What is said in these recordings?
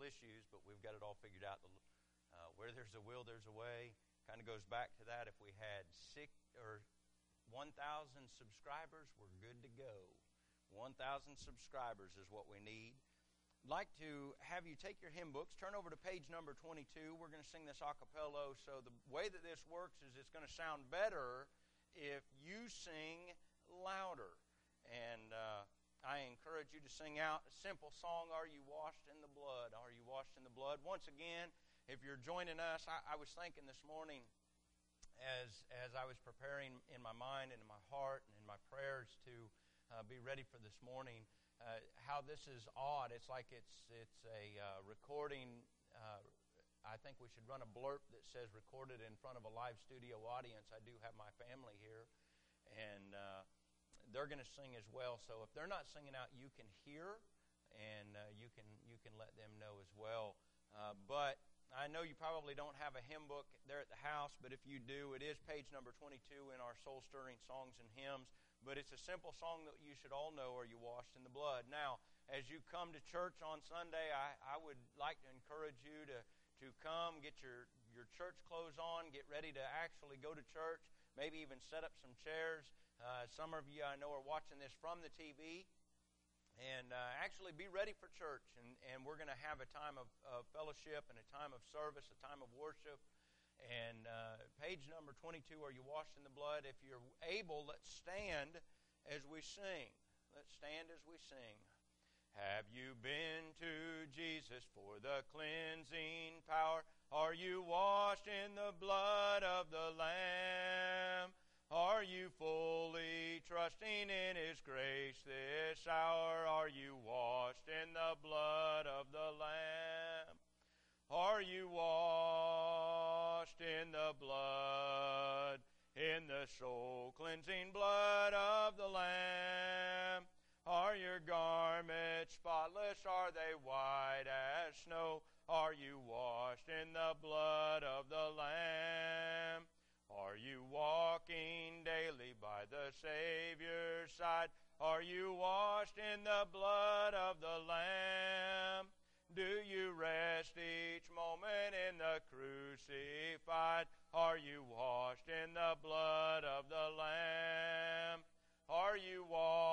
issues, but we've got it all figured out. Where there's a will, there's a way. Kind of goes back to that. If we had 1,000 subscribers, we're good to go. 1,000 subscribers is what we need. I'd like to have you take your hymn books, turn over to page number 22. We're going to sing this a cappella. So the way that this works is it's going to sound better if you sing louder. And I encourage you to sing out a simple song, Are You Washed in the Blood? Are You Washed in the Blood? Once again, if you're joining us, I was thinking this morning as I was preparing in my mind and in my heart and in my prayers to be ready for this morning, how this is odd. It's like it's a recording. I think we should run a blurb that says recorded in front of a live studio audience. I do have my family here, and they're going to sing as well. So if they're not singing out, you can hear, and you can let them know as well. But I know you probably don't have a hymn book there at the house, but if you do, it is page number 22 in our soul-stirring songs and hymns. But it's a simple song that you should all know, Are You Washed in the Blood? Now, as you come to church on Sunday, I would like to encourage you to come, get your church clothes on, get ready to actually go to church, maybe even set up some chairs. Some of you I know are watching this from the TV. And actually be ready for church. And we're going to have a time of fellowship and a time of service, a time of worship. And page number 22, Are You Washed in the Blood? If you're able, let's stand as we sing. Let's stand as we sing. Have you been to Jesus for the cleansing power? Are you washed in the blood of the Lamb? Are you fully trusting in His grace this hour? Are you washed in the blood of the Lamb? Are you washed in the blood, in the soul-cleansing blood of the Lamb? Are your garments spotless? Are they white as snow? Are you washed in the blood of the Lamb? Are you walking daily by the Savior's side? Are you washed in the blood of the Lamb? Do you rest each moment in the crucified? Are you washed in the blood of the Lamb? Are you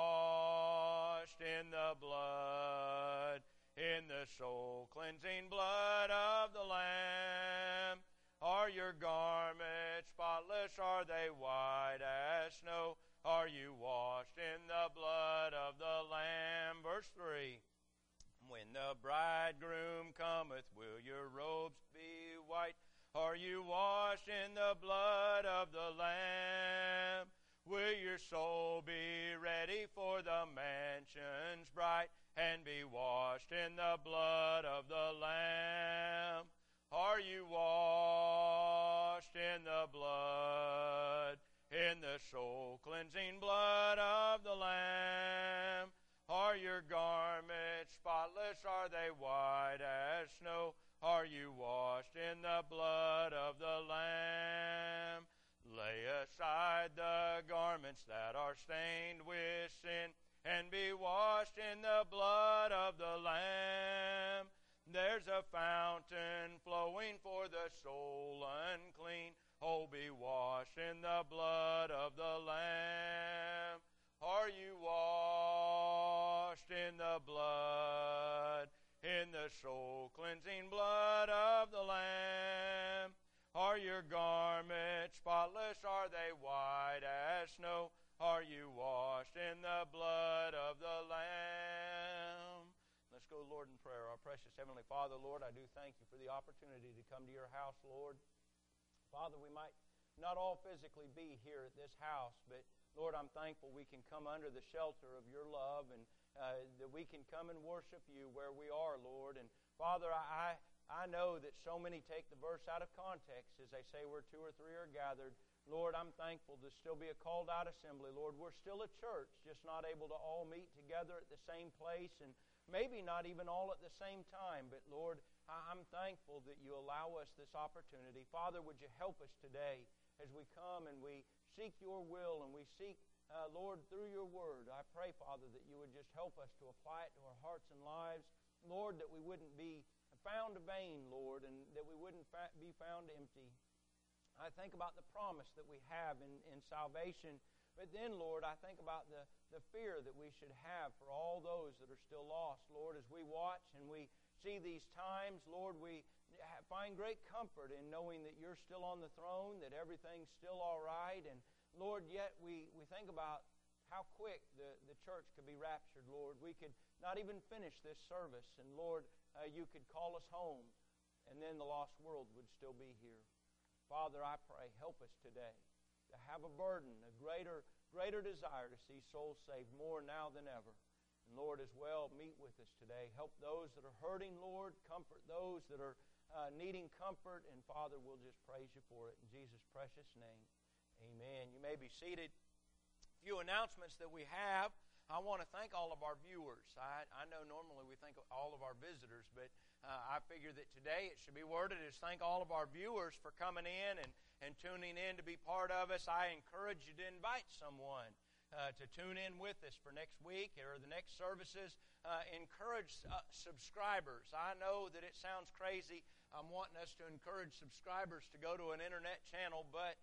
washed in the blood, in the soul-cleansing blood of the Lamb? Are your garments spotless? Are they white as snow? Are you washed in the blood of the Lamb? Verse 3. When the bridegroom cometh, will your robes be white? Are you washed in the blood of the Lamb? Will your soul be ready for the mansions bright, and be washed in the blood of the Lamb? Are you washed in the blood, in the soul-cleansing blood of the Lamb? Are your garments spotless? Are they white as snow? Are you washed in the blood of the Lamb? Lay aside the garments that are stained with sin, and be washed in the blood of the Lamb. There's a fountain flowing for the soul unclean. Oh, be washed in the blood of the Lamb. Are you washed in the blood, in the soul-cleansing blood of the Lamb? Are your garments spotless? Are they white as snow? Are you washed in the blood of the Lamb? Let's go, Lord, in prayer. Our precious Heavenly Father, Lord, I do thank you for the opportunity to come to your house, Lord. Father, we might not all physically be here at this house, but Lord, I'm thankful we can come under the shelter of your love, and that we can come and worship you where we are, Lord. And Father, I know that so many take the verse out of context as they say where two or three are gathered. Lord, I'm thankful to still be a called-out assembly. Lord, we're still a church, just not able to all meet together at the same place, and maybe not even all at the same time. But Lord, I'm thankful that you allow us this opportunity. Father, would you help us today as we come and we seek your will and we seek, Lord, through your word. I pray, Father, that you would just help us to apply it to our hearts and lives. Lord, that we wouldn't be found vain, Lord, and that we wouldn't be found empty. I think about the promise that we have in salvation. But then, Lord, I think about the fear that we should have for all those that are still lost. Lord, as we watch and we see these times, Lord, we find great comfort in knowing that You're still on the throne, that everything's still all right. And, Lord, yet we think about how quick the church could be raptured, Lord. We could not even finish this service. And, Lord, You could call us home, and then the lost world would still be here. Father, I pray, help us today to have a burden, a greater desire to see souls saved more now than ever. And, Lord, as well, meet with us today. Help those that are hurting, Lord. Comfort those that are needing comfort. And, Father, we'll just praise You for it. In Jesus' precious name, amen. You may be seated. A few announcements that we have. I want to thank all of our viewers. I know normally we thank all of our visitors, but I figure that today it should be worded as thank all of our viewers for coming in and tuning in to be part of us. I encourage you to invite someone to tune in with us for next week or the next services. Encourage subscribers. I know that it sounds crazy. I'm wanting us to encourage subscribers to go to an internet channel, but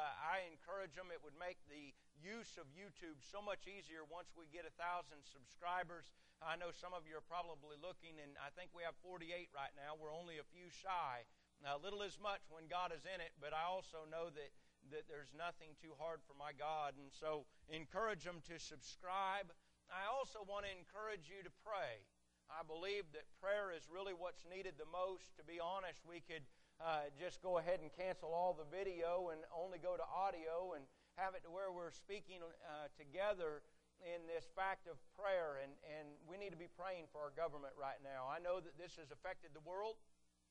I encourage them. It would make the use of YouTube so much easier once we get 1,000 subscribers. I know some of you are probably looking, and I think we have 48 right now. We're only a few shy. Little is much when God is in it, but I also know that there's nothing too hard for my God, and so encourage them to subscribe. I also want to encourage you to pray. I believe that prayer is really what's needed the most. To be honest, we could just go ahead and cancel all the video and only go to audio and have it to where we're speaking together in this fact of prayer, and we need to be praying for our government right now. I know that this has affected the world.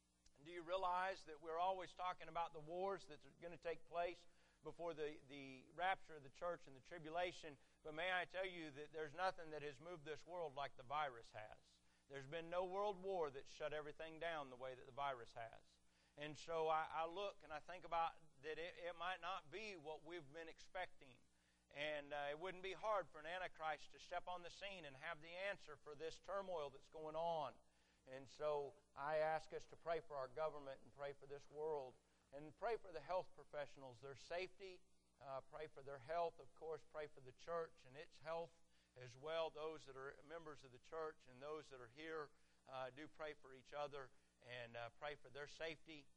Do you realize that we're always talking about the wars that are going to take place before the rapture of the church and the tribulation? But may I tell you that there's nothing that has moved this world like the virus has. There's been no world war that shut everything down the way that the virus has. And so I look and I think about that it might not be what we've been expecting. And it wouldn't be hard for an Antichrist to step on the scene and have the answer for this turmoil that's going on. And so I ask us to pray for our government and pray for this world and pray for the health professionals, their safety, pray for their health, of course, pray for the church and its health as well. Those that are members of the church and those that are here do pray for each other and pray for their safety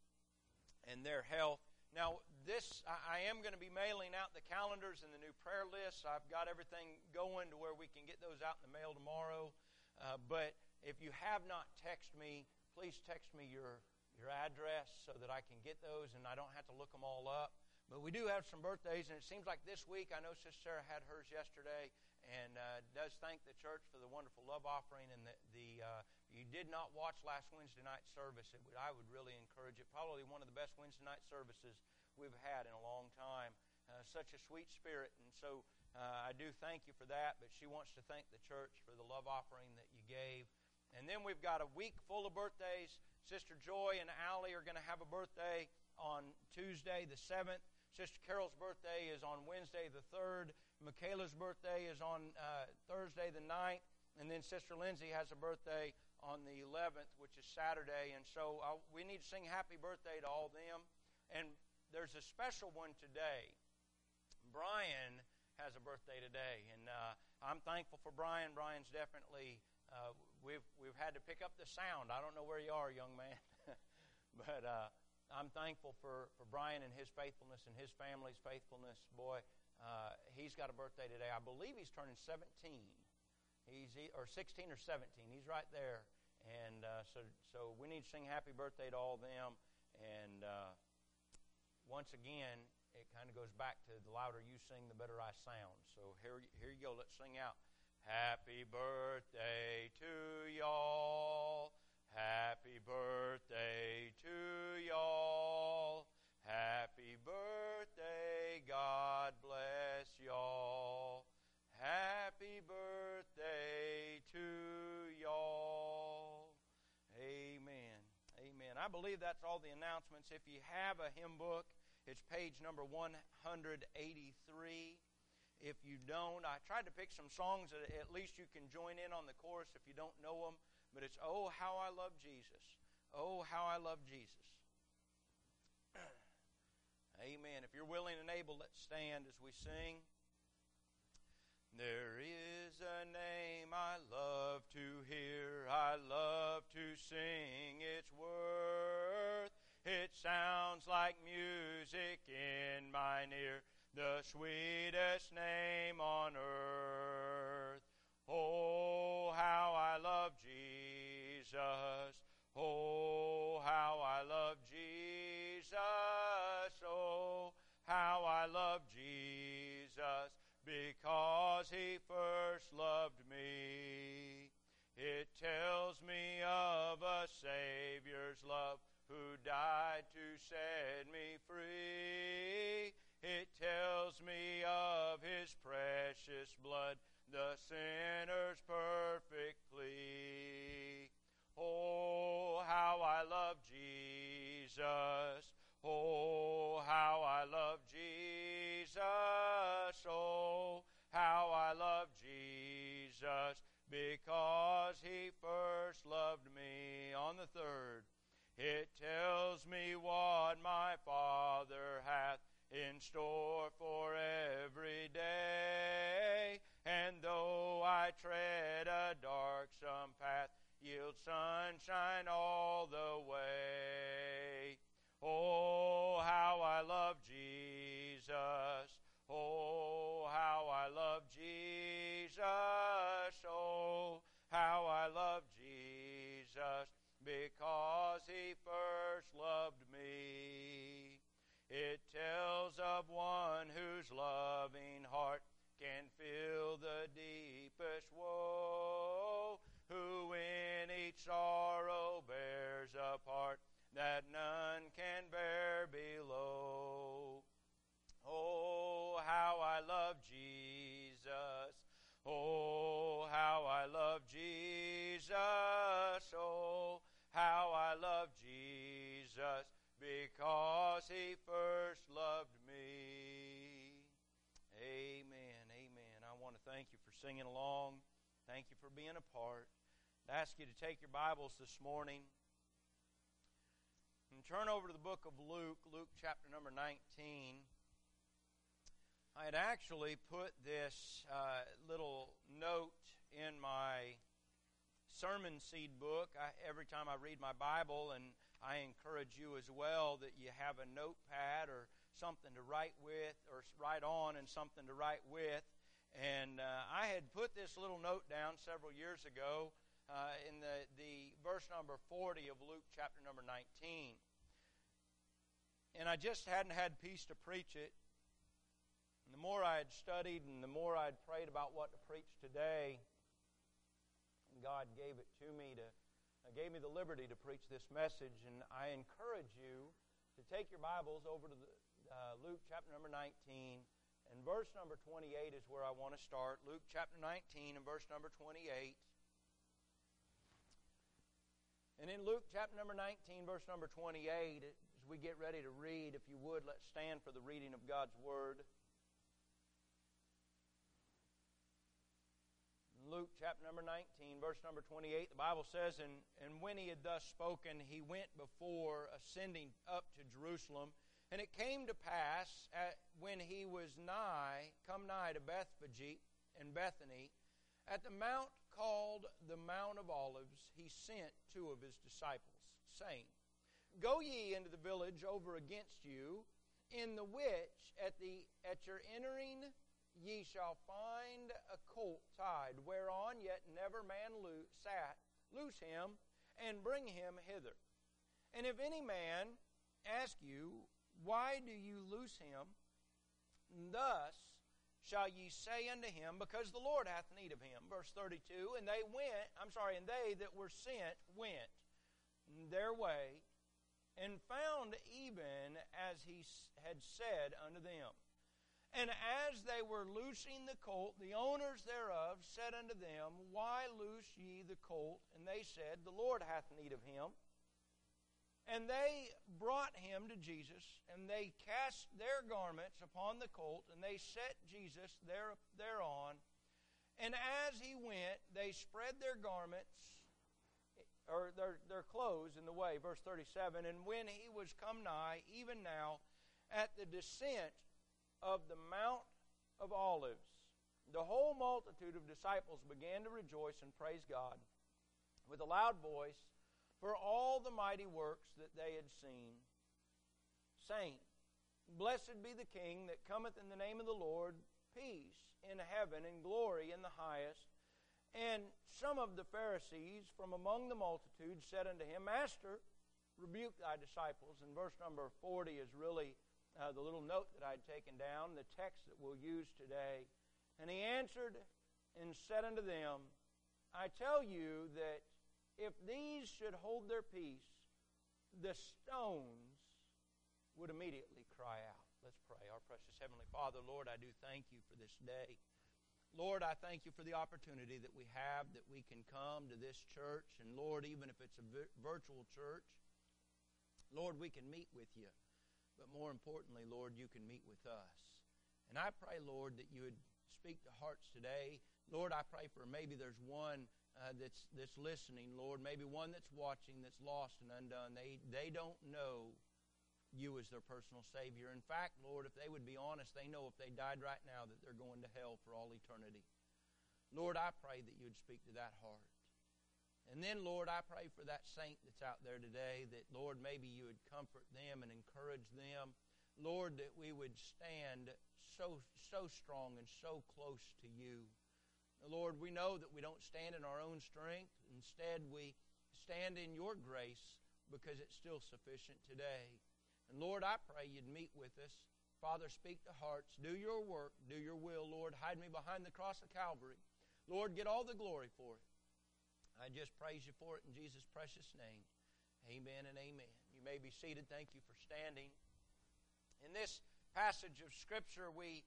and their health. Now, I am going to be mailing out the calendars and the new prayer lists. I've got everything going to where we can get those out in the mail tomorrow. But if you have not texted me, please text me your address so that I can get those and I don't have to look them all up. But we do have some birthdays, and it seems like this week, I know Sister Sarah had hers yesterday, and does thank the church for the wonderful love offering. And you did not watch last Wednesday night service, I would really encourage it. Probably one of the best Wednesday night services we've had in a long time. Such a sweet spirit, and so I do thank you for that. But she wants to thank the church for the love offering that you gave. And then we've got a week full of birthdays. Sister Joy and Allie are going to have a birthday on Tuesday the 7th. Sister Carol's birthday is on Wednesday the 3rd. Michaela's birthday is on Thursday the 9th. And then Sister Lindsay has a birthday on the 11th, which is Saturday. And so we need to sing happy birthday to all them. And there's a special one today. Brian has a birthday today. And I'm thankful for Brian. Brian's definitely... We've had to pick up the sound. I don't know where you are, young man. But I'm thankful for Brian and his faithfulness and his family's faithfulness. Boy, he's got a birthday today. I believe he's turning 17. Or 16 or 17. He's right there. And so we need to sing happy birthday to all of them. And once again, it kind of goes back to the louder you sing, the better I sound. So here you go. Let's sing out. Happy birthday to y'all. Happy birthday to y'all. Happy birthday, God bless y'all. Happy birthday to y'all. Amen. Amen. I believe that's all the announcements. If you have a hymn book, it's page number 183. If you don't, I tried to pick some songs that at least you can join in on the chorus if you don't know them. But it's, Oh, How I Love Jesus. Oh, how I love Jesus. Amen. If you're willing and able, let's stand as we sing. There is a name I love to hear, I love to sing its worth. It sounds like music in mine ear, the sweetest name on earth. Oh, how I love Jesus. Oh, how I love Jesus. Oh, how I love Jesus, because He first loved me. It tells me of a Savior's love who died to set me free. It tells me of His precious blood, the sinner's perfect plea. Oh, how I love Jesus. Oh, how I love Jesus. Oh, how I love Jesus, because He first loved me. On the third, it tells me what my Father hath in store for every day. And though I tread a darksome path, yield sunshine all the way. Oh, how I love Jesus. Oh, how I love Jesus. Oh, how I love Jesus, because He first loved me. It tells of one whose loving heart can feel the deepest woe, who in each sorrow bears a part that none can bear below. Oh, how I love Jesus. Oh, how I love Jesus. Oh, how I love Jesus, because He first loved me. Amen, amen. I want to thank you for singing along. Thank you for being a part. I ask you to take your Bibles this morning and turn over to the book of Luke, Luke chapter number 19. I had actually put this little note in my sermon seed book every time I read my Bible, and I encourage you as well that you have a notepad or something to write with, or write on and something to write with. And I had put this little note down several years ago in the verse number 40 of Luke chapter number 19. And I just hadn't had peace to preach it. And the more I had studied and the more I had prayed about what to preach today, God gave it to me gave me the liberty to preach this message. And I encourage you to take your Bibles over to Luke chapter number 19, and verse number 28 is where I want to start. Luke chapter 19 and verse number 28. And in Luke chapter number 19, verse number 28, as we get ready to read, if you would, let's stand for the reading of God's Word. Luke chapter number 19, verse number 28, the Bible says, And when He had thus spoken, He went before, ascending up to Jerusalem. And it came to pass, when He was come nigh to Bethphage and Bethany, at the mount called the Mount of Olives, He sent two of His disciples, saying, Go ye into the village over against you, in the which at your entering ye shall find a colt tied, whereon yet never man sat. Loose him, and bring him hither. And if any man ask you, Why do you loose him? Thus shall ye say unto him, Because the Lord hath need of him. Verse 32, and they that were sent went their way, and found even as He had said unto them. And as they were loosing the colt, the owners thereof said unto them, Why loose ye the colt? And they said, The Lord hath need of him. And they brought him to Jesus, and they cast their garments upon the colt, and they set Jesus thereon. And as he went, they spread their garments, or their clothes in the way. Verse 37, and when he was come nigh, even now, at the descent of the Mount of Olives, the whole multitude of disciples began to rejoice and praise God with a loud voice for all the mighty works that they had seen, saying, Blessed be the King that cometh in the name of the Lord, peace in heaven and glory in the highest. And some of the Pharisees from among the multitude said unto him, Master, rebuke thy disciples. And verse number 40 is really the little note that I had taken down, the text that we'll use today. And he answered and said unto them, I tell you that if these should hold their peace, the stones would immediately cry out. Let's pray. Our precious Heavenly Father, Lord, I do thank you for this day. Lord, I thank you for the opportunity that we have, that we can come to this church. And Lord, even if it's a virtual church, Lord, we can meet with you. But more importantly, Lord, you can meet with us. And I pray, Lord, that you would speak to hearts today. Lord, I pray for maybe there's one that's listening, Lord, maybe one that's watching that's lost and undone. They don't know you as their personal Savior. In fact, Lord, if they would be honest, they know if they died right now that they're going to hell for all eternity. Lord, I pray that you would speak to that heart. And then, Lord, I pray for that saint that's out there today, that, Lord, maybe you would comfort them and encourage them. Lord, that we would stand so strong and so close to you. Lord, we know that we don't stand in our own strength. Instead, we stand in your grace because it's still sufficient today. And Lord, I pray you'd meet with us. Father, speak to hearts. Do your work. Do your will, Lord. Hide me behind the cross of Calvary. Lord, get all the glory for it. I just praise you for it in Jesus' precious name. Amen and amen. You may be seated. Thank you for standing. In this passage of Scripture, we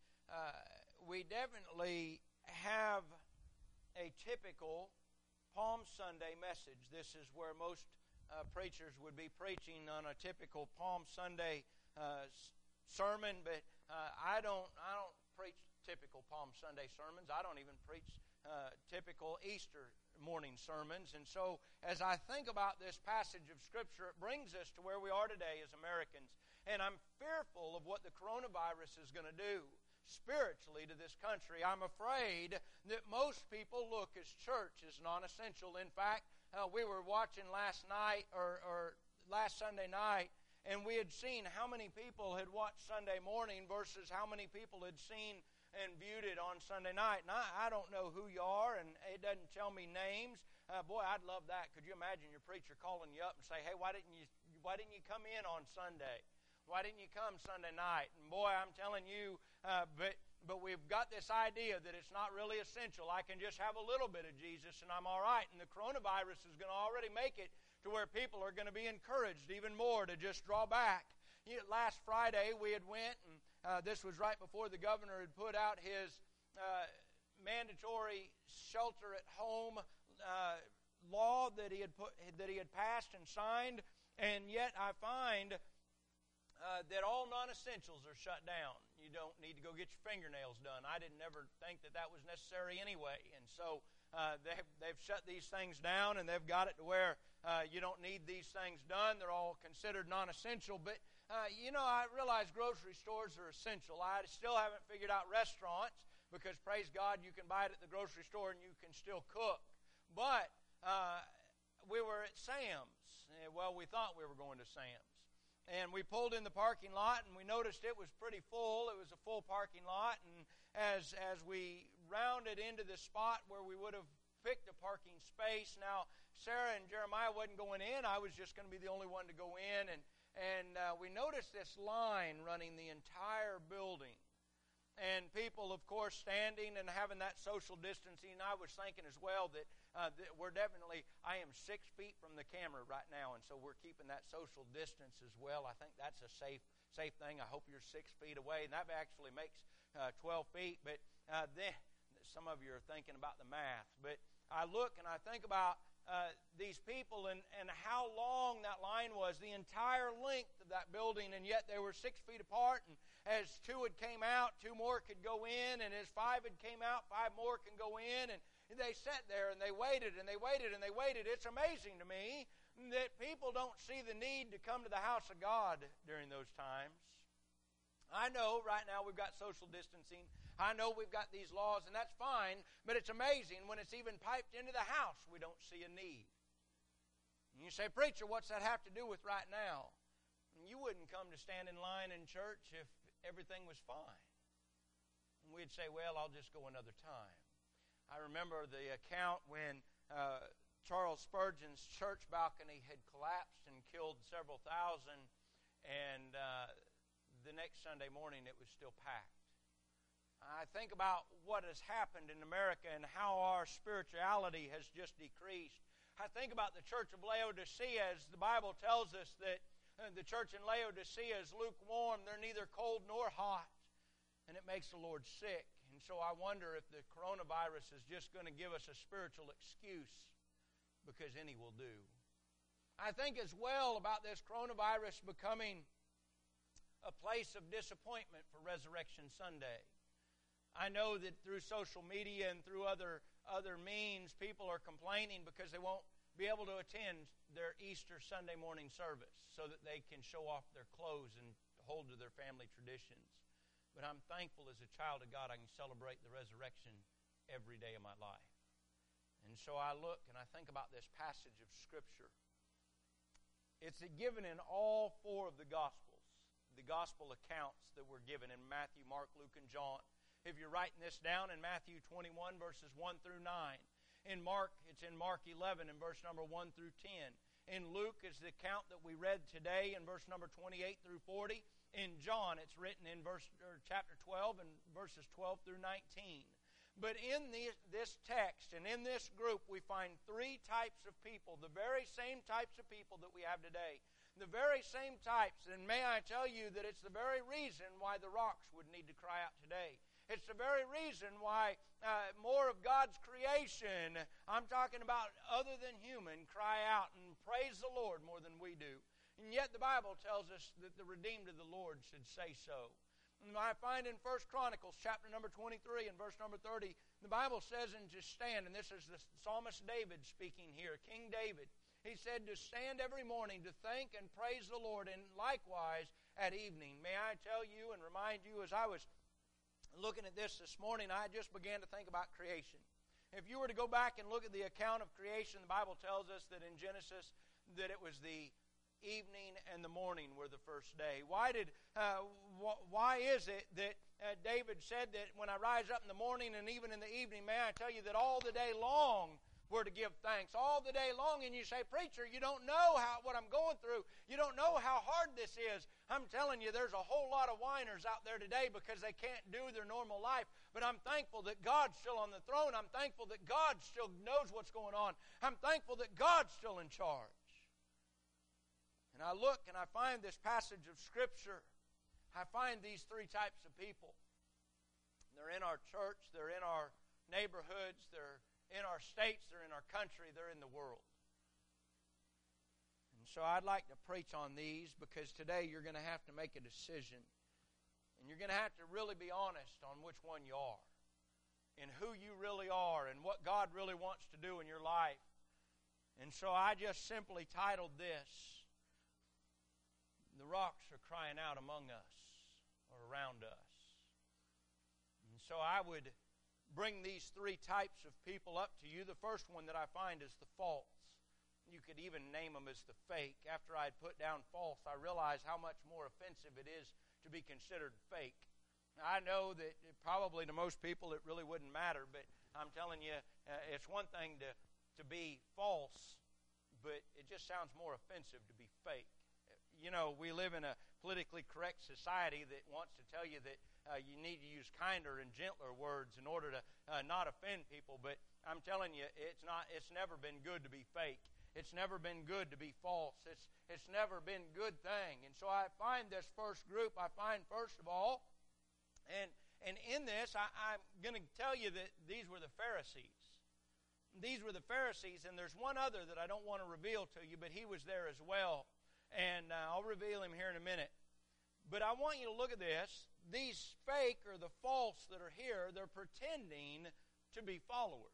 definitely have a typical Palm Sunday message. This is where most preachers would be preaching on a typical Palm Sunday sermon, but I don't preach typical Palm Sunday sermons. I don't even preach typical Easter morning sermons. And so as I think about this passage of Scripture, it brings us to where we are today as Americans. And I'm fearful of what the coronavirus is going to do spiritually to this country. I'm afraid that most people look as church as non-essential. In fact, we were watching last night or last Sunday night, and we had seen how many people had watched Sunday morning versus how many people had seen and viewed it on Sunday night. And I don't know who you are, and it doesn't tell me names. Boy, I'd love that. Could you imagine your preacher calling you up and say, "Hey, why didn't you come in on Sunday? Why didn't you come Sunday night?" And boy, I'm telling you, but we've got this idea that it's not really essential. I can just have a little bit of Jesus and I'm all right. And the coronavirus is going to already make it to where people are going to be encouraged even more to just draw back. Last Friday we had went, and this was right before the governor had put out his mandatory shelter-at-home law that he had passed and signed. And yet I find that all non-essentials are shut down. You don't need to go get your fingernails done. I didn't ever think that was necessary anyway. And so they've shut these things down, and they've got it to where you don't need these things done. They're all considered non-essential. But, I realize grocery stores are essential. I still haven't figured out restaurants because, praise God, you can buy it at the grocery store and you can still cook. But we were at Sam's. Well, we thought we were going to Sam's. And we pulled in the parking lot, and we noticed it was pretty full. It was a full parking lot. And as we rounded into the spot where we would have picked a parking space, now Sarah and Jeremiah wasn't going in. I was just going to be the only one to go in. And we noticed this line running the entire building. And people, of course, standing and having that social distancing. I was thinking as well that I am 6 feet from the camera right now, and so we're keeping that social distance as well. I think that's a safe thing. I hope you're 6 feet away, and that actually makes 12 feet. But then some of you are thinking about the math. But I look and I think about these people and how long that line was, the entire length of that building, and yet they were 6 feet apart. And as 2 had came out, 2 more could go in, and as 5 had came out, 5 more can go in. they sat there and they waited and they waited and they waited. It's amazing to me that people don't see the need to come to the house of God during those times. I know right now we've got social distancing. I know we've got these laws, and that's fine, but it's amazing when it's even piped into the house, we don't see a need. And you say, preacher, what's that have to do with right now? And you wouldn't come to stand in line in church if everything was fine. And we'd say, well, I'll just go another time. I remember the account when Charles Spurgeon's church balcony had collapsed and killed several thousand, and the next Sunday morning it was still packed. I think about what has happened in America and how our spirituality has just decreased. I think about the church of Laodicea, as the Bible tells us that the church in Laodicea is lukewarm. They're neither cold nor hot, and it makes the Lord sick. And so I wonder if the coronavirus is just going to give us a spiritual excuse, because any will do. I think as well about this coronavirus becoming a place of disappointment for Resurrection Sunday. I know that through social media and through other means, people are complaining because they won't be able to attend their Easter Sunday morning service so that they can show off their clothes and hold to their family traditions. But I'm thankful as a child of God I can celebrate the resurrection every day of my life. And so I look and I think about this passage of Scripture. It's given in all four of the Gospels, the Gospel accounts that were given in Matthew, Mark, Luke, and John. If you're writing this down, in Matthew 21, verses 1 through 9. In Mark, it's in Mark 11, in verse number 1 through 10. In Luke is the account that we read today, in verse number 28 through 40. In John, it's written in chapter 12, and verses 12 through 19. But in this text and in this group, we find three types of people, the very same types of people that we have today. The very same types, and may I tell you that it's the very reason why the rocks would need to cry out today. It's the very reason why more of God's creation, I'm talking about other than human, cry out and praise the Lord more than we do. And yet the Bible tells us that the redeemed of the Lord should say so. And I find in 1 Chronicles chapter number 23 and verse number 30, the Bible says, and to stand, and this is the psalmist David speaking here, King David. He said to stand every morning to thank and praise the Lord, and likewise at evening. May I tell you and remind you, as I was looking at this morning, I just began to think about creation. If you were to go back and look at the account of creation, the Bible tells us that in Genesis that it was the evening and the morning were the first day. Why is it that David said that when I rise up in the morning and even in the evening, may I tell you that all the day long we're to give thanks all the day long? And you say, preacher, you don't know what I'm going through. You don't know how hard this is. I'm telling you, there's a whole lot of whiners out there today because they can't do their normal life. But I'm thankful that God's still on the throne. I'm thankful that God still knows what's going on. I'm thankful that God's still in charge. And I look and I find this passage of Scripture. I find these three types of people. They're in our church. They're in our neighborhoods. They're in our states, they're in our country, they're in the world. And so I'd like to preach on these because today you're going to have to make a decision. And you're going to have to really be honest on which one you are. And who you really are and what God really wants to do in your life. And so I just simply titled this, The Rocks Are Crying Out Among Us or Around Us. And so I would bring these three types of people up to you. The first one that I find is the false. You could even name them as the fake. After I had put down false, I realized how much more offensive it is to be considered fake. Now, I know that probably to most people it really wouldn't matter, but I'm telling you, it's one thing to be false, but it just sounds more offensive to be fake. You know, we live in a politically correct society that wants to tell you that you need to use kinder and gentler words in order to not offend people. But I'm telling you, it's never been good to be fake. It's never been good to be false. It's never been a good thing. And so I find this first group, I find first of all, and in this, I'm going to tell you that these were the Pharisees. These were the Pharisees, and there's one other that I don't want to reveal to you, but he was there as well. And I'll reveal him here in a minute. But I want you to look at this. These fake or the false that are here, they're pretending to be followers.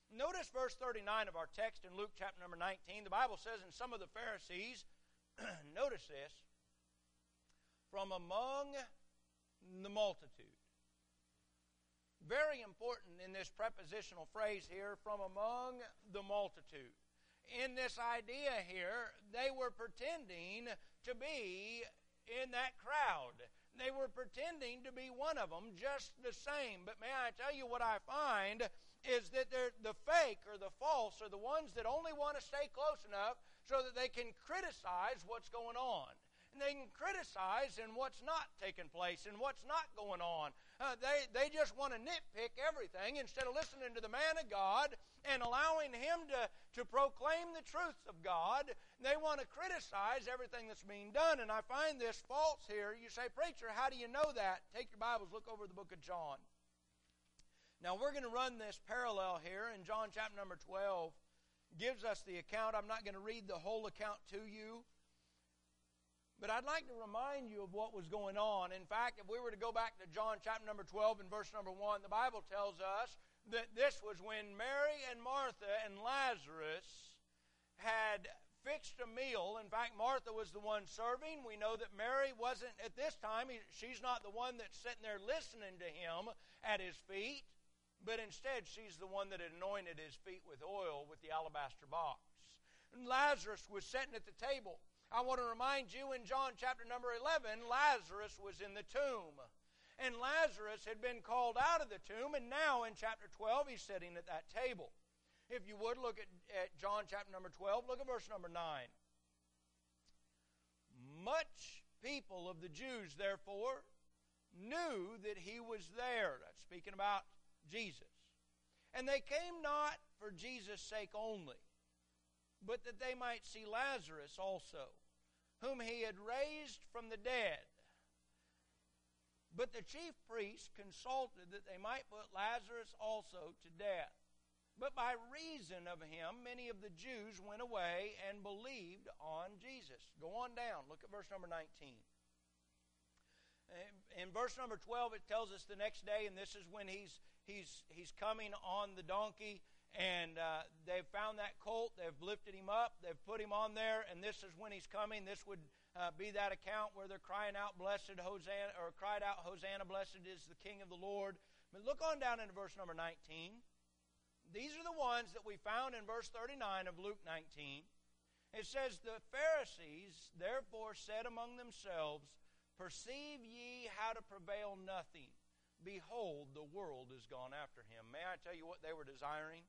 Notice verse 39 of our text in Luke chapter number 19. The Bible says, and some of the Pharisees, notice this, from among the multitude. Very important in this prepositional phrase here, from among the multitude. In this idea here, they were pretending to be in that crowd. They were pretending to be one of them, just the same. But may I tell you what I find is that the fake or the false are the ones that only want to stay close enough so that they can criticize what's going on. And they can criticize in what's not taking place and what's not going on. They just want to nitpick everything instead of listening to the man of God and allowing him to proclaim the truths of God. They want to criticize everything that's being done. And I find this false here. You say, preacher, how do you know that? Take your Bibles, look over the book of John. Now we're going to run this parallel here in John chapter number 12. Gives us the account. I'm not going to read the whole account to you. But I'd like to remind you of what was going on. In fact, if we were to go back to John chapter number 12 and verse number 1, the Bible tells us that this was when Mary and Martha and Lazarus had fixed a meal. In fact, Martha was the one serving. We know that Mary wasn't, at this time, she's not the one that's sitting there listening to him at his feet, but instead she's the one that had anointed his feet with oil with the alabaster box. And Lazarus was sitting at the table. I want to remind you in John chapter number 11, Lazarus was in the tomb. And Lazarus had been called out of the tomb, and now in chapter 12 he's sitting at that table. If you would, look at John chapter number 12, look at verse number 9. Much people of the Jews, therefore, knew that he was there. That's speaking about Jesus. And they came not for Jesus' sake only, but that they might see Lazarus also, whom he had raised from the dead. But the chief priests consulted that they might put Lazarus also to death. But by reason of him, many of the Jews went away and believed on Jesus. Go on down. Look at verse number 19. In verse number 12, it tells us the next day, and this is when he's coming on the donkey, and they've found that colt, they've lifted him up, they've put him on there, and this is when he's coming. This would be that account where they're crying out, blessed Hosanna, or cried out, Hosanna, blessed is the King of the Lord. But look on down into verse number 19. These are the ones that we found in verse 39 of Luke 19. It says, the Pharisees therefore said among themselves, perceive ye how to prevail nothing. Behold, the world is gone after him. May I tell you what they were desiring?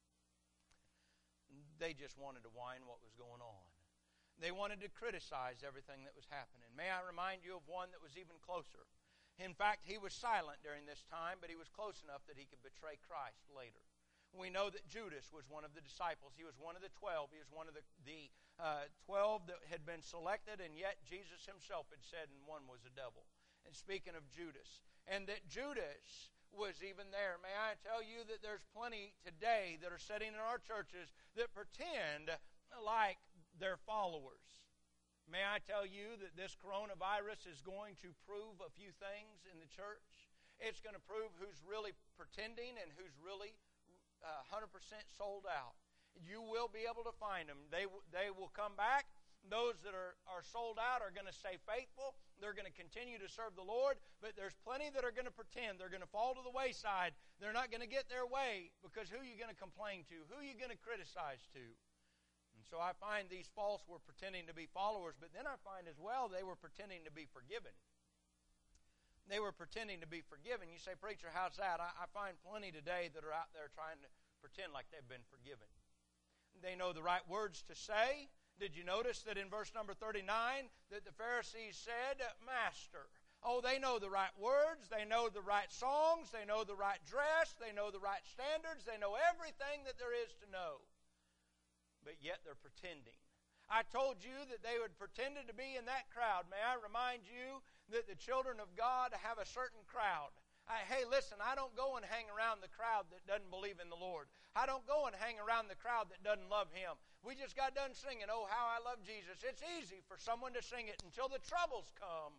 They just wanted to whine what was going on. They wanted to criticize everything that was happening. May I remind you of one that was even closer. In fact, he was silent during this time, but he was close enough that he could betray Christ later. We know that Judas was one of the disciples. He was one of the 12. He was one of the 12 that had been selected, and yet Jesus himself had said, and one was a devil. And speaking of Judas, and that Judas was even there. May I tell you that there's plenty today that are sitting in our churches that pretend like they're followers. May I tell you that this coronavirus is going to prove a few things in the church. It's going to prove who's really pretending and who's really 100% sold out. You will be able to find them. They will come back. Those that are sold out are going to stay faithful. They're going to continue to serve the Lord. But there's plenty that are going to pretend. They're going to fall to the wayside. They're not going to get their way, because who are you going to complain to? Who are you going to criticize to? And so I find these false were pretending to be followers, but then I find as well they were pretending to be forgiven. They were pretending to be forgiven. You say, preacher, how's that? I find plenty today that are out there trying to pretend like they've been forgiven. They know the right words to say. Did you notice that in verse number 39 that the Pharisees said, Master? Oh, they know the right words. They know the right songs. They know the right dress. They know the right standards. They know everything that there is to know. But yet they're pretending. I told you that they would pretended to be in that crowd. May I remind you that the children of God have a certain crowd. Hey, listen, I don't go and hang around the crowd that doesn't believe in the Lord. I don't go and hang around the crowd that doesn't love Him. We just got done singing, oh, how I love Jesus. It's easy for someone to sing it until the troubles come.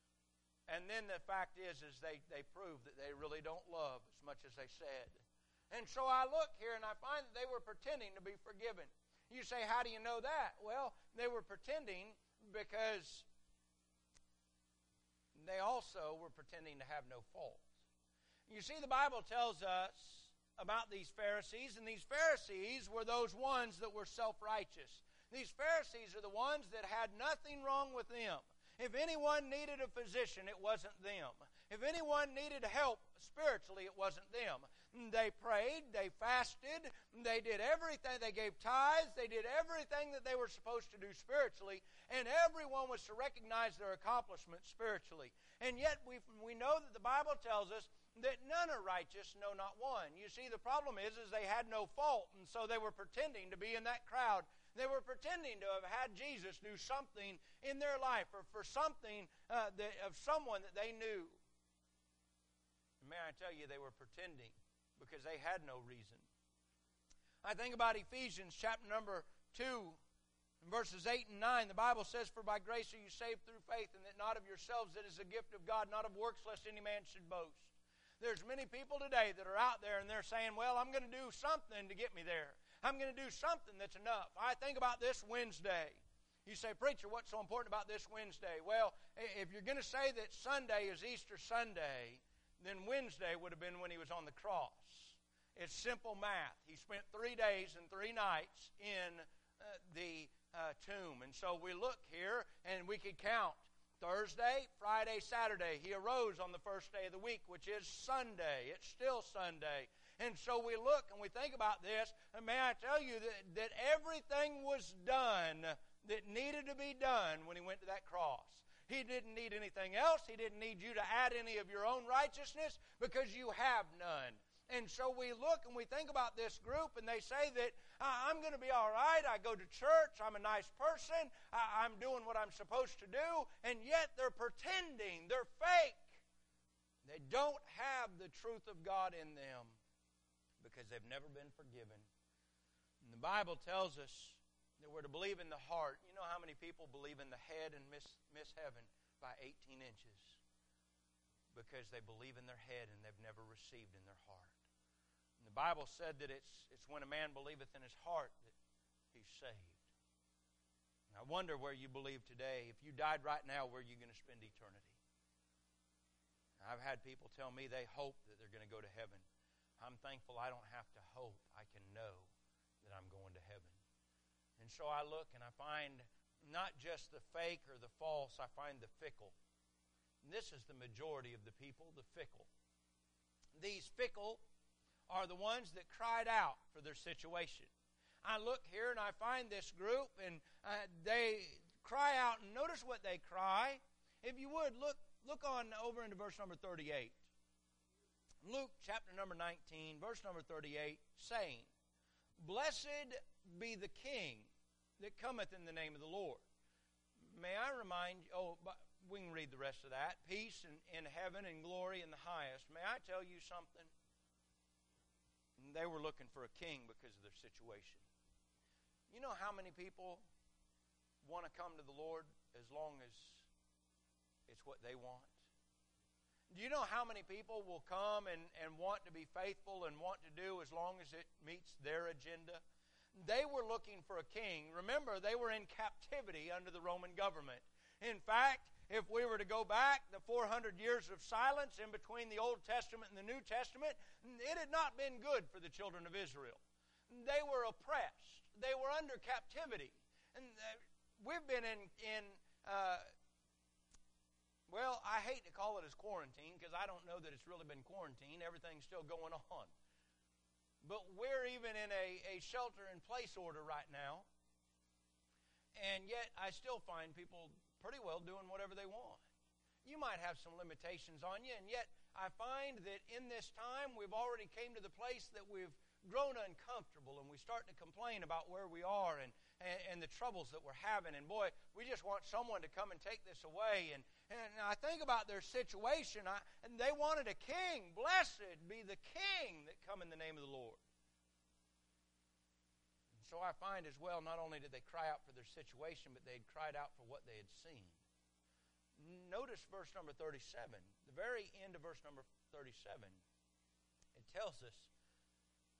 And then the fact is they prove that they really don't love as much as they said. And so I look here and I find that they were pretending to be forgiven. You say, how do you know that? Well, they were pretending because they also were pretending to have no fault. You see, the Bible tells us about these Pharisees, and these Pharisees were those ones that were self-righteous. These Pharisees are the ones that had nothing wrong with them. If anyone needed a physician, it wasn't them. If anyone needed help spiritually, it wasn't them. They prayed, they fasted, they did everything, they gave tithes, they did everything that they were supposed to do spiritually, and everyone was to recognize their accomplishments spiritually. And yet we know that the Bible tells us that none are righteous, no, not one. You see, the problem is they had no fault, and so they were pretending to be in that crowd. They were pretending to have had Jesus do something in their life or for something of someone that they knew. May I tell you, they were pretending because they had no reason. I think about Ephesians chapter number 2, verses 8 and 9. The Bible says, "For by grace are you saved through faith, and that not of yourselves, that is a gift of God, not of works, lest any man should boast." There's many people today that are out there and they're saying, well, I'm going to do something to get me there. I'm going to do something that's enough. I think about this Wednesday. You say, preacher, what's so important about this Wednesday? Well, if you're going to say that Sunday is Easter Sunday, then Wednesday would have been when he was on the cross. It's simple math. He spent 3 days and 3 nights in the tomb. And so we look here and we could count Thursday, Friday, Saturday. He arose on the first day of the week, which is Sunday. It's still Sunday. And so we look and we think about this, and may I tell you that everything was done that needed to be done when he went to that cross. He didn't need anything else. He didn't need you to add any of your own righteousness because you have none. And so we look and we think about this group, and they say that I'm going to be all right. I go to church. I'm a nice person. I'm doing what I'm supposed to do. And yet they're pretending. They're fake. They don't have the truth of God in them because they've never been forgiven. And the Bible tells us that we're to believe in the heart. You know how many people believe in the head and miss heaven by 18 inches? Because they believe in their head and they've never received in their heart. And the Bible said that it's when a man believeth in his heart that he's saved. And I wonder where you believe today. If you died right now, where are you going to spend eternity? I've had people tell me they hope that they're going to go to heaven. I'm thankful I don't have to hope. I can know that I'm going to heaven. And so I look and I find not just the fake or the false, I find the fickle. And this is the majority of the people, the fickle. These fickle are the ones that cried out for their situation. I look here and I find this group, and they cry out, and notice what they cry. If you would, look on over into verse number 38. Luke chapter number 19, verse number 38, saying, "Blessed be the King that cometh in the name of the Lord." May I remind you, we can read the rest of that. Peace in heaven and glory in the highest. May I tell you something? They were looking for a king because of their situation. You know how many people want to come to the Lord as long as it's what they want? Do you know how many people will come and want to be faithful and want to do as long as it meets their agenda? They were looking for a king. Remember, they were in captivity under the Roman government. In fact, if we were to go back the 400 years of silence in between the Old Testament and the New Testament, it had not been good for the children of Israel. They were oppressed. They were under captivity. And we've been well, I hate to call it as quarantine because I don't know that it's really been quarantine. Everything's still going on. But we're even in a shelter-in-place order right now. And yet I still find people pretty well doing whatever they want. You might have some limitations on you, and yet I find that in this time we've already came to the place that we've grown uncomfortable and we start to complain about where we are and the troubles that we're having. And boy, we just want someone to come and take this away. And I think about their situation, and they wanted a king. Blessed be the King that come in the name of the Lord. And so I find as well, not only did they cry out for their situation, but they had cried out for what they had seen. Notice verse number 37, the very end of verse number 37. It tells us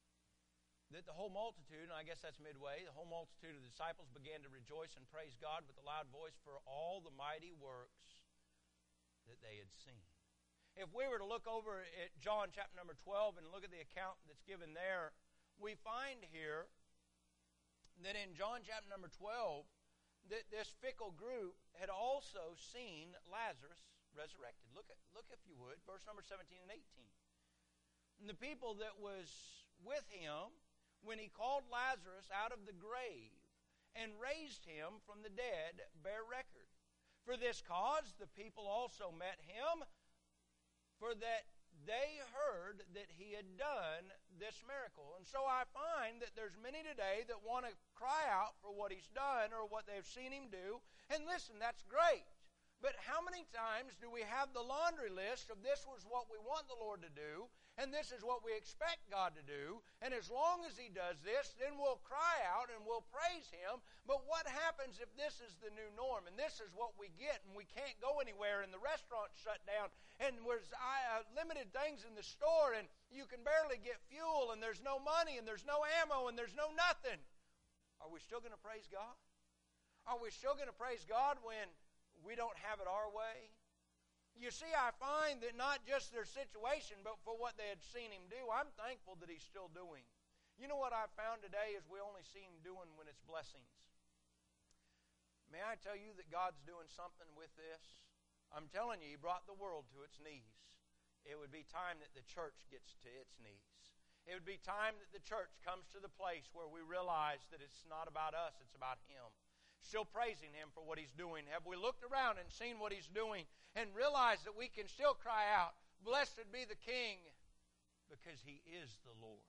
that the whole multitude, and I guess that's midway, the whole multitude of the disciples began to rejoice and praise God with a loud voice for all the mighty works that they had seen. If we were to look over at John chapter number 12 and look at the account that's given there, we find here that in John chapter number 12, that this fickle group had also seen Lazarus resurrected. Look, if you would, verse number 17 and 18. And the people that was with him, when he called Lazarus out of the grave and raised him from the dead, bear record. For this cause the people also met him, for that they heard that he had done this miracle. And so I find that there's many today that want to cry out for what he's done or what they've seen him do. And listen, that's great. But how many times do we have the laundry list of this was what we want the Lord to do, and this is what we expect God to do, and as long as he does this, then we'll cry out and we'll praise him. But what happens if this is the new norm, and this is what we get, and we can't go anywhere, and the restaurant's shut down, and there's limited things in the store, and you can barely get fuel, and there's no money, and there's no ammo, and there's no nothing? Are we still going to praise God? Are we still going to praise God when we don't have it our way? You see, I find that not just their situation, but for what they had seen him do, I'm thankful that he's still doing. You know what I've found today is we only see him doing when it's blessings. May I tell you that God's doing something with this? I'm telling you, he brought the world to its knees. It would be time that the church gets to its knees. It would be time that the church comes to the place where we realize that it's not about us, it's about him. Still praising him for what he's doing. Have we looked around and seen what he's doing and realized that we can still cry out, blessed be the King, because he is the Lord?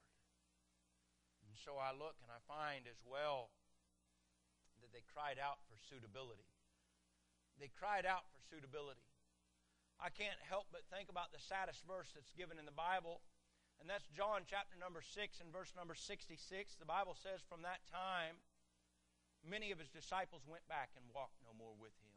And so I look and I find as well that they cried out for suitability. They cried out for suitability. I can't help but think about the saddest verse that's given in the Bible, and that's John chapter number 6 and verse number 66. The Bible says, from that time, many of his disciples went back and walked no more with him.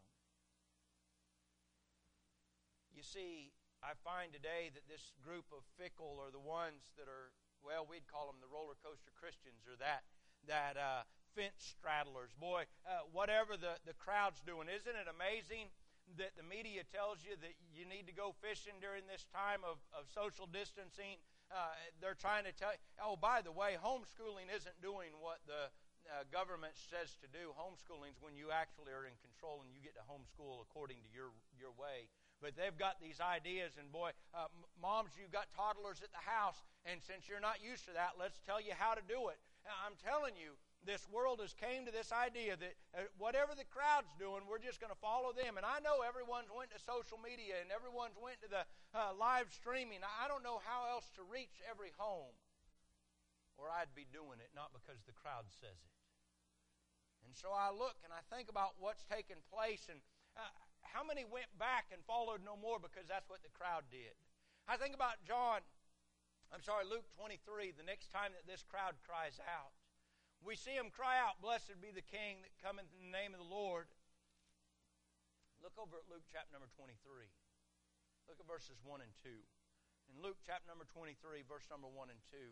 You see, I find today that this group of fickle are the ones that are, well, we'd call them the roller coaster Christians, or that fence straddlers. Boy, whatever the crowd's doing. Isn't it amazing that the media tells you that you need to go fishing during this time of social distancing? They're trying to tell you, oh, by the way, homeschooling isn't doing what the government says to do. Homeschooling is when you actually are in control and you get to homeschool according to your way. But they've got these ideas, and boy, moms, you've got toddlers at the house, and since you're not used to that, let's tell you how to do it. I'm telling you, this world has came to this idea that whatever the crowd's doing, we're just going to follow them. And I know everyone's went to social media, and everyone's went to the live streaming. I don't know how else to reach every home, or I'd be doing it, not because the crowd says it. And so I look and I think about what's taken place, and how many went back and followed no more because that's what the crowd did. I think about Luke 23, the next time that this crowd cries out. We see him cry out, blessed be the King that cometh in the name of the Lord. Look over at Luke chapter number 23. Look at verses 1 and 2. In Luke chapter number 23, verse number 1 and 2.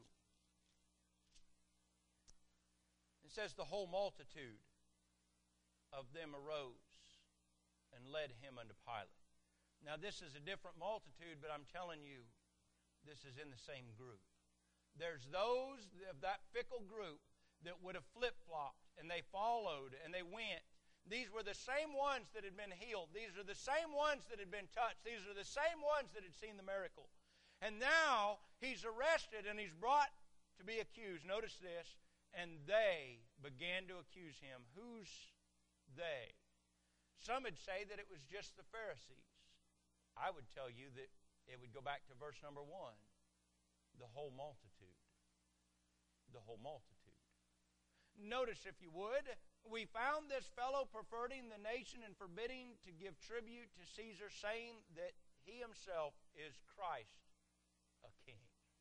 It says, the whole multitude of them arose and led him unto Pilate. Now this is a different multitude, but I'm telling you, this is in the same group. There's those of that fickle group that would have flip-flopped, and they followed, and they went. These were the same ones that had been healed. These are the same ones that had been touched. These are the same ones that had seen the miracle. And now he's arrested and he's brought to be accused. Notice this. And they began to accuse him. Who's they? Some would say that it was just the Pharisees. I would tell you that it would go back to verse number 1. The whole multitude. The whole multitude. Notice, if you would, we found this fellow perverting the nation and forbidding to give tribute to Caesar, saying that he himself is Christ, a king.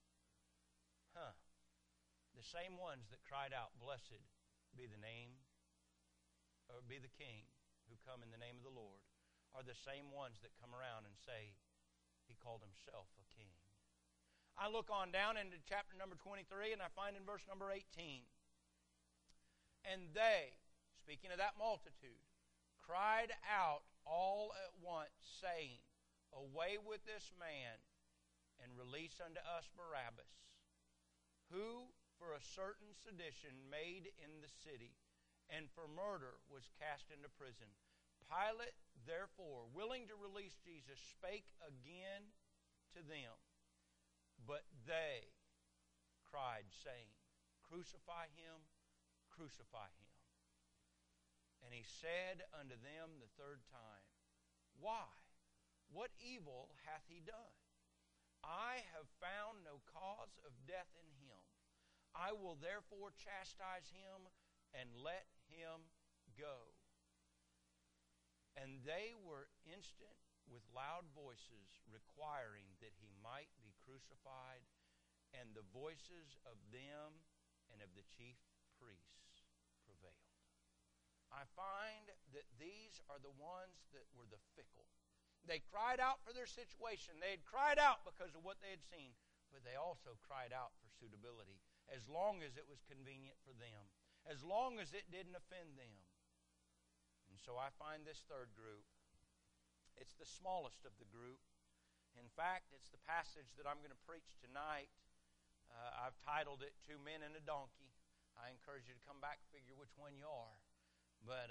The same ones that cried out, blessed be the name, or be the King who come in the name of the Lord, are the same ones that come around and say he called himself a king. I look on down into chapter number 23, and I find in verse number 18, and they, speaking of that multitude, cried out all at once, saying, Away with this man, and release unto us Barabbas, who for a certain sedition made in the city, and for murder was cast into prison. Pilate, therefore, willing to release Jesus, spake again to them. But they cried, saying, Crucify him, crucify him. And he said unto them the third time, Why? What evil hath he done? I have found no cause of death in him. I will therefore chastise him and let him go. And they were instant with loud voices requiring that he might be crucified, and the voices of them and of the chief priests prevailed. I find that these are the ones that were the fickle. They cried out for their situation. They had cried out because of what they had seen, but they also cried out for suitability, as long as it was convenient for them, as long as it didn't offend them. And so I find this third group. It's the smallest of the group. In fact, it's the passage that I'm going to preach tonight. I've titled it, Two Men and a Donkey. I encourage you to come back and figure which one you are. But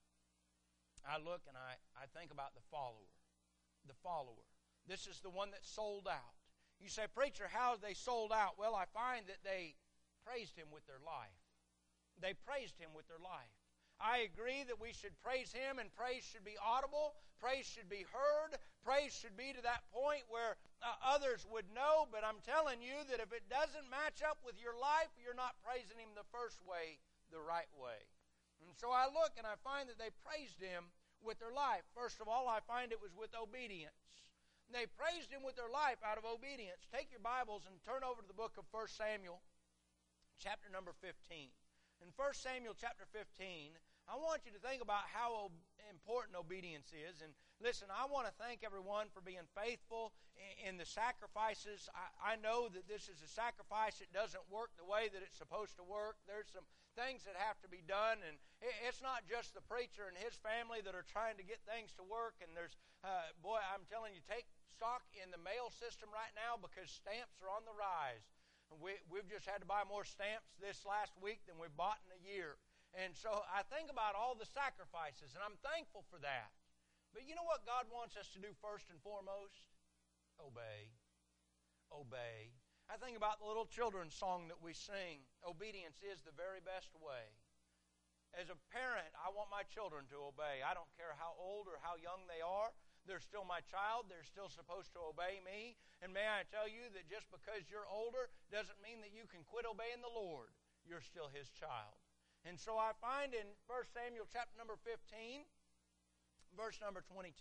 I look and I think about the follower. The follower. This is the one that sold out. You say, Preacher, how they sold out? Well, I find that they praised him with their life. They praised him with their life. I agree that we should praise him, and praise should be audible. Praise should be heard. Praise should be to that point where others would know. But I'm telling you that if it doesn't match up with your life, you're not praising him the first way, the right way. And so I look and I find that they praised him with their life. First of all, I find it was with obedience. They praised him with their life out of obedience. Take your Bibles and turn over to the book of 1 Samuel, chapter number 15. In 1 Samuel chapter 15, I want you to think about how important obedience is. And listen, I want to thank everyone for being faithful in the sacrifices. I know that this is a sacrifice. It doesn't work the way that it's supposed to work. There's some things that have to be done, and it's not just the preacher and his family that are trying to get things to work. And there's, I'm telling you, take stock in the mail system right now, because stamps are on the rise. We've just had to buy more stamps this last week than we've bought in a year. And so I think about all the sacrifices, and I'm thankful for that. But you know what God wants us to do first and foremost? Obey. Obey. I think about the little children's song that we sing, Obedience is the very best way. As a parent, I want my children to obey. I don't care how old or how young they are. They're still my child. They're still supposed to obey me. And may I tell you that just because you're older doesn't mean that you can quit obeying the Lord. You're still his child. And so I find in 1 Samuel chapter number 15, verse number 22,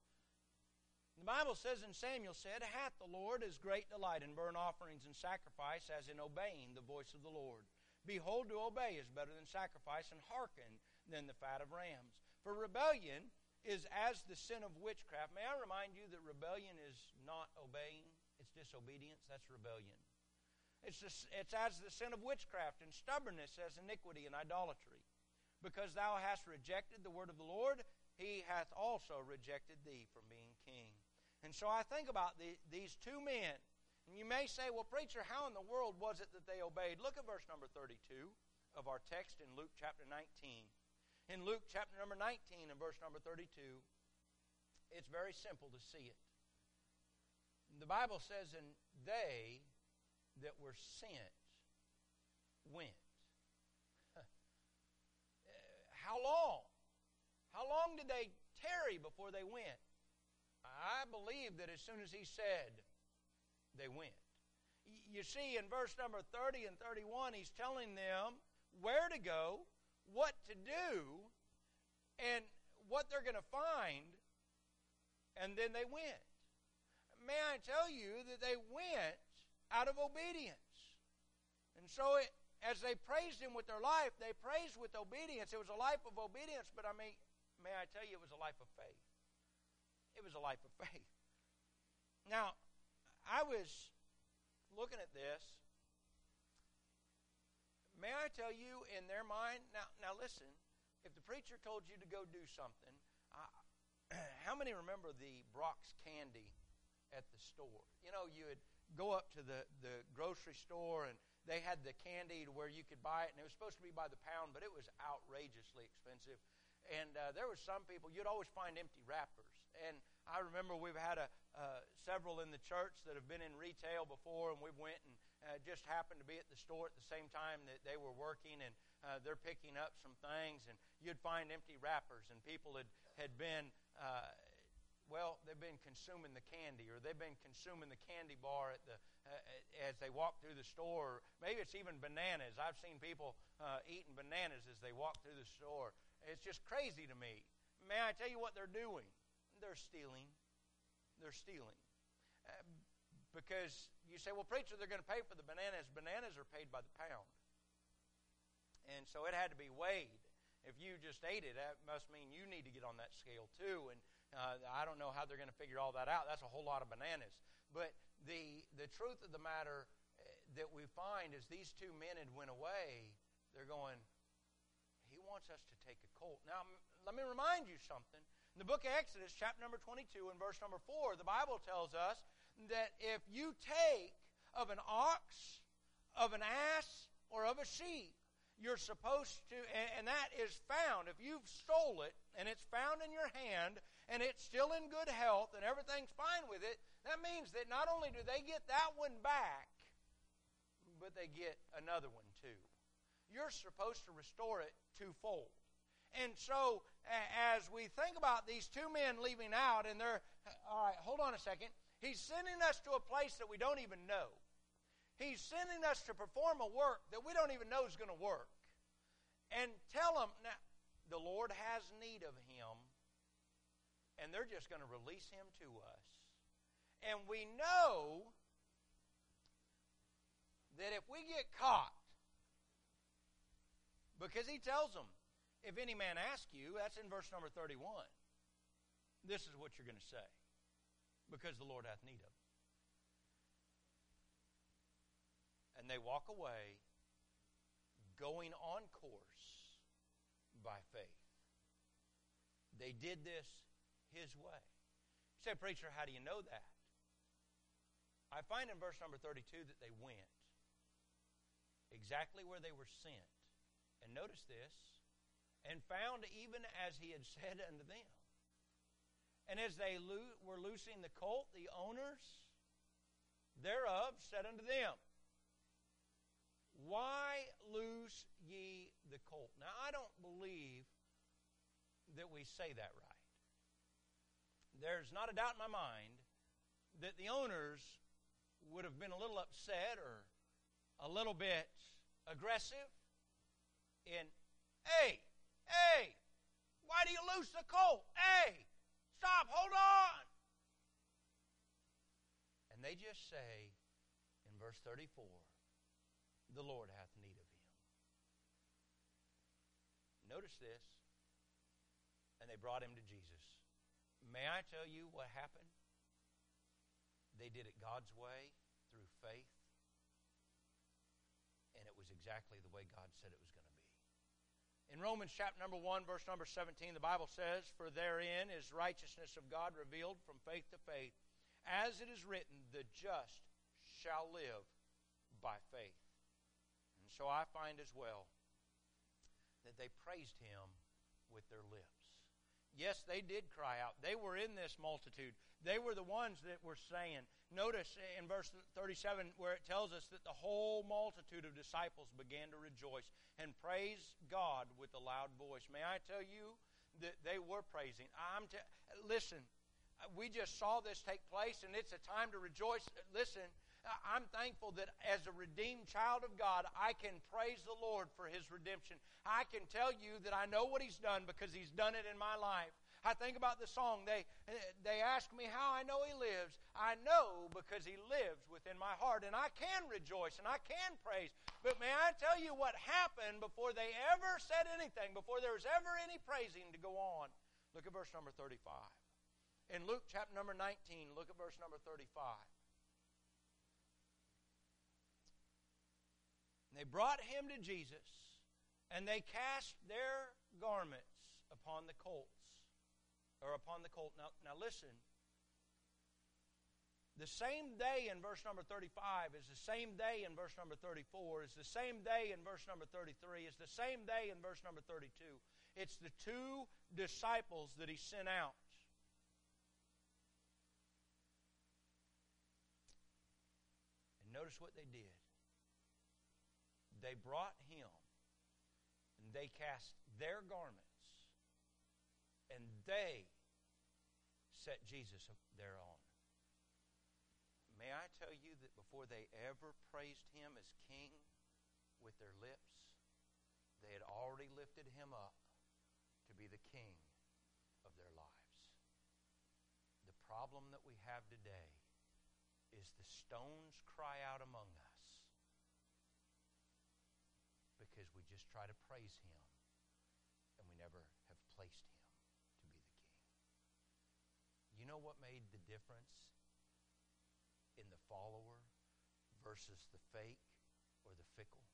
the Bible says, And Samuel said, Hath the Lord as great delight in burnt offerings and sacrifice as in obeying the voice of the Lord? Behold, to obey is better than sacrifice, and hearken than the fat of rams. For rebellion is as the sin of witchcraft. May I remind you that rebellion is not obeying, it's disobedience. That's rebellion. It's as the sin of witchcraft, and stubbornness as iniquity and idolatry. Because thou hast rejected the word of the Lord, he hath also rejected thee from being king. And so I think about these two men. And you may say, well, preacher, how in the world was it that they obeyed? Look at verse number 32 of our text in Luke chapter 19. In Luke chapter number 19 and verse number 32, it's very simple to see it. The Bible says, And they that were sent went. How long? How long did they tarry before they went? I believe that as soon as he said, they went. You see, in verse number 30 and 31, he's telling them where to go, what to do, and what they're going to find, and then they went. May I tell you that they went out of obedience. And so as they praised him with their life, they praised with obedience. It was a life of obedience, but may I tell you, it was a life of faith. It was a life of faith. Now, I was looking at this, may I tell you, in their mind, now listen, if the preacher told you to go do something, how many remember the Brock's candy at the store? You know, you would go up to the grocery store, and they had the candy to where you could buy it, and it was supposed to be by the pound, but it was outrageously expensive. And there were some people, you'd always find empty wrappers. And I remember we've had several in the church that have been in retail before, and we went and just happened to be at the store at the same time that they were working, and they're picking up some things, and you'd find empty wrappers, and people had been, they've been consuming the candy, or they've been consuming the candy bar at as they walk through the store. Maybe it's even bananas. I've seen people eating bananas as they walk through the store. It's just crazy to me. May I tell you what they're doing? They're stealing. They're stealing. Because you say, well, preacher, they're going to pay for the bananas. Bananas are paid by the pound. And so it had to be weighed. If you just ate it, that must mean you need to get on that scale too. And I don't know how they're going to figure all that out. That's a whole lot of bananas. But the truth of the matter that we find is these two men had went away. They're going, he wants us to take a colt. Now, let me remind you something. In the book of Exodus, chapter number 22 and verse number 4, the Bible tells us that if you take of an ox, of an ass, or of a sheep, you're supposed to, and that is found, if you've stole it, and it's found in your hand, and it's still in good health, and everything's fine with it, that means that not only do they get that one back, but they get another one too. You're supposed to restore it twofold. And so, as we think about these two men leaving out, and they're, all right, hold on a second. He's sending us to a place that we don't even know. He's sending us to perform a work that we don't even know is going to work. And tell them, now, the Lord has need of him, and they're just going to release him to us. And we know that if we get caught, because he tells them, if any man ask you, that's in verse number 31, this is what you're going to say, because the Lord hath need of him. And they walk away, going on course by faith. They did this his way. You say, preacher, how do you know that? I find in verse number 32 that they went exactly where they were sent. And notice this, and found even as he had said unto them. And as they were loosing the colt, the owners thereof said unto them, why loose ye the colt? Now, I don't believe that we say that right. There's not a doubt in my mind that the owners would have been a little upset or a little bit aggressive in, hey, why do you loose the colt? Hey, stop, hold on. And they just say in verse 34, the Lord hath need of him. Notice this. And they brought him to Jesus. May I tell you what happened? They did it God's way through faith. And it was exactly the way God said it was going to be. In Romans chapter number 1, verse number 17, the Bible says, for therein is righteousness of God revealed from faith to faith. As it is written, the just shall live by faith. And so I find as well that they praised him with their lips. Yes, they did cry out. They were in this multitude. They were the ones that were saying. Notice in verse 37 where it tells us that the whole multitude of disciples began to rejoice and praise God with a loud voice. May I tell you that they were praising. Listen, we just saw this take place, and it's a time to rejoice. Listen, I'm thankful that as a redeemed child of God, I can praise the Lord for his redemption. I can tell you that I know what he's done because he's done it in my life. I think about the song. They ask me how I know he lives. I know because he lives within my heart, and I can rejoice and I can praise. But may I tell you what happened before they ever said anything, before there was ever any praising to go on? Look at verse number 35. In Luke chapter number 19, look at verse number 35. They brought him to Jesus, and they cast their garments upon the colts, or upon the colt. Now listen. The same day in verse number 35 is the same day in verse number 34, is the same day in verse number 33, is the same day in verse number 32. It's the two disciples that he sent out. And notice what they did. They brought him, and they cast their garments, and they set Jesus thereon. May I tell you that before they ever praised him as king with their lips, they had already lifted him up to be the king of their lives. The problem that we have today is the stones cry out among us because we just try to praise him and we never have placed him to be the king. You know what made the difference in the follower versus the fake or the fickle?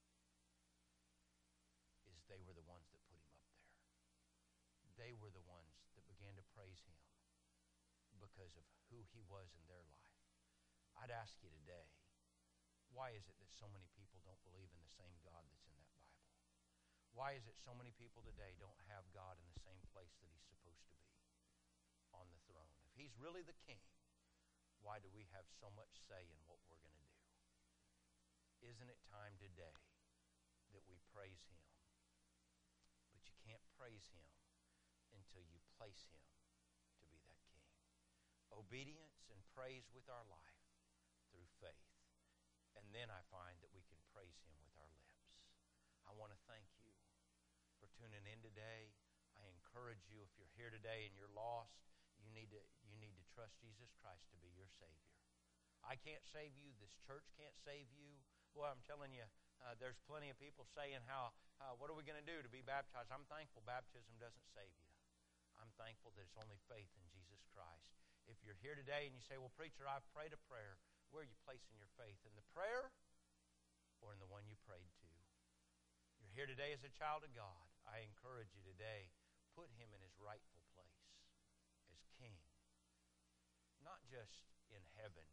Is they were the ones that put him up there. They were the ones that began to praise him because of who he was in their life. I'd ask you today, why is it that so many people don't believe in the same God that's in that Bible? Why is it so many people today don't have God in the same place that he's supposed to be, on the throne? If he's really the king, why do we have so much say in what we're going to do? Isn't it time today that we praise him? But you can't praise him until you place him to be that king. Obedience and praise with our life through faith. And then I find that we can praise him with our lips. I want to thank you for tuning in today. I encourage you, if you're here today and you're lost, you need to trust Jesus Christ to be your Savior. I can't save you. This church can't save you. Boy, I'm telling you, there's plenty of people saying what are we going to do to be baptized? I'm thankful baptism doesn't save you. I'm thankful that it's only faith in Jesus Christ. If you're here today and you say, well, preacher, I've prayed a prayer, where are you placing your faith? In the prayer or in the one you prayed to? You're here today as a child of God. I encourage you today, put him in his rightful place as king. Not just in heaven,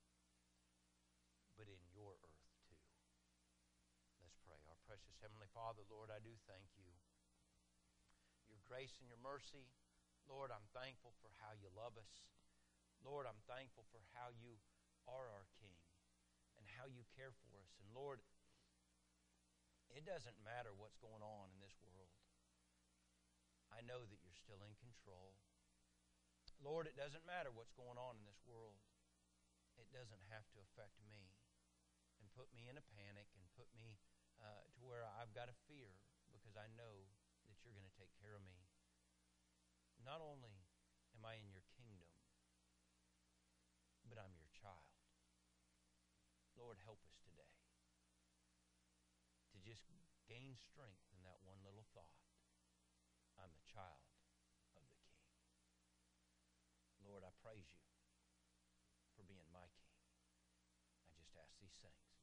but in your earth too. Let's pray. Our precious Heavenly Father, Lord, I do thank you. Your grace and your mercy. Lord, I'm thankful for how you love us. Lord, I'm thankful for how you are our King and how you care for us. And Lord, it doesn't matter what's going on in this world. I know that you're still in control. Lord, it doesn't matter what's going on in this world. It doesn't have to affect me and put me in a panic and put me to where I've got a fear, because I know that you're going to take care of me. Not only am I in your kingdom, but I'm your child. Lord, help us today to just gain strength in that one little thought. I'm the child of the King. Lord, I praise you for being my King. I just ask these things